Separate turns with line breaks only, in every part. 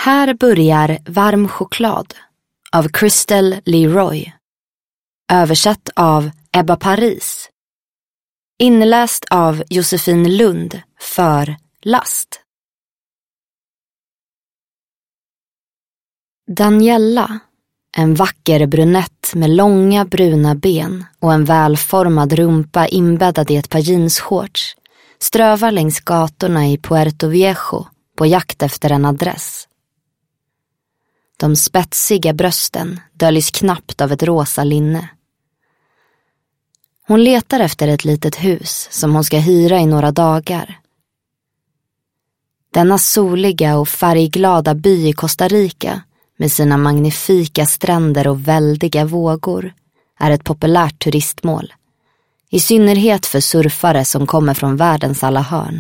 Här börjar Varm choklad av Crystal Leroy. Översatt av Ebba Paris. Inläst av Josefin Lund för Last. Daniela, en vacker brunett med långa bruna ben och en välformad rumpa inbäddad i ett par jeansshorts, strövar längs gatorna i Puerto Viejo på jakt efter en adress. De spetsiga brösten döljs knappt av ett rosa linne. Hon letar efter ett litet hus som hon ska hyra i några dagar. Denna soliga och färgglada by i Costa Rica med sina magnifika stränder och väldiga vågor är ett populärt turistmål, i synnerhet för surfare som kommer från världens alla hörn.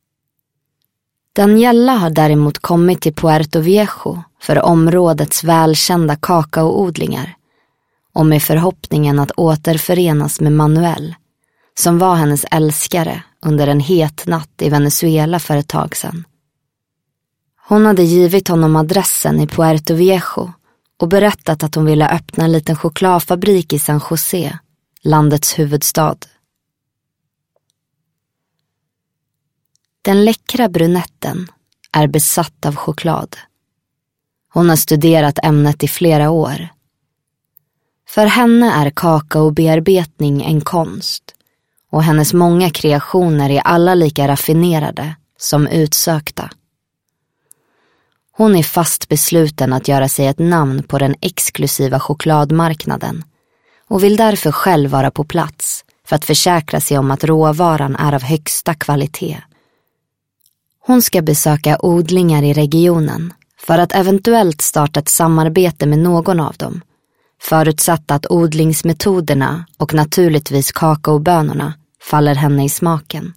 Daniela har däremot kommit till Puerto Viejo för områdets välkända kakaoodlingar och med förhoppningen att återförenas med Manuel, som var hennes älskare under en het natt i Venezuela för ett tag sedan. Hon hade givit honom adressen i Puerto Viejo och berättat att hon ville öppna en liten chokladfabrik i San José, landets huvudstad. Den läckra brunetten är besatt av choklad. Hon har studerat ämnet i flera år. För henne är kakaobearbetning en konst, och hennes många kreationer är alla lika raffinerade som utsökta. Hon är fast besluten att göra sig ett namn på den exklusiva chokladmarknaden och vill därför själv vara på plats för att försäkra sig om att råvaran är av högsta kvalitet. Hon ska besöka odlingar i regionen för att eventuellt starta ett samarbete med någon av dem, förutsatt att odlingsmetoderna och naturligtvis kakaobönorna faller henne i smaken.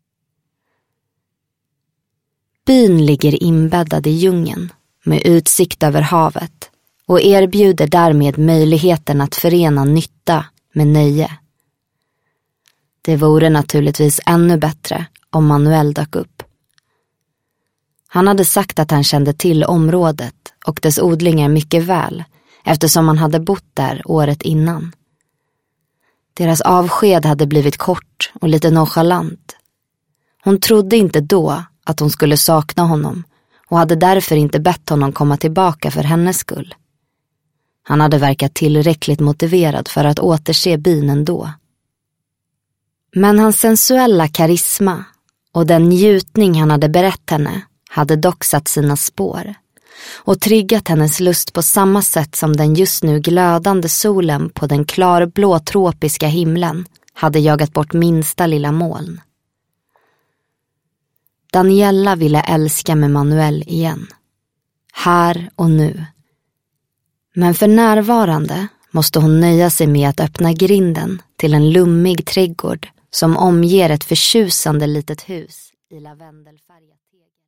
Byn ligger inbäddad i djungeln med utsikt över havet och erbjuder därmed möjligheten att förena nytta med nöje. Det vore naturligtvis ännu bättre om Manuel dök upp. Han hade sagt att han kände till området och dess odlingar mycket väl, eftersom han hade bott där året innan. Deras avsked hade blivit kort och lite nonchalant. Hon trodde inte då att hon skulle sakna honom och hade därför inte bett honom komma tillbaka för hennes skull. Han hade verkat tillräckligt motiverad för att återse byn ändå. Men hans sensuella karisma och den njutning han hade berett henne hade dock satt sina spår och triggat hennes lust på samma sätt som den just nu glödande solen på den klarblå tropiska himlen hade jagat bort minsta lilla moln. Daniela ville älska med Manuel igen, här och nu. Men för närvarande måste hon nöja sig med att öppna grinden till en lummig trädgård som omger ett förtjusande litet hus i lavendelfärgat tegel.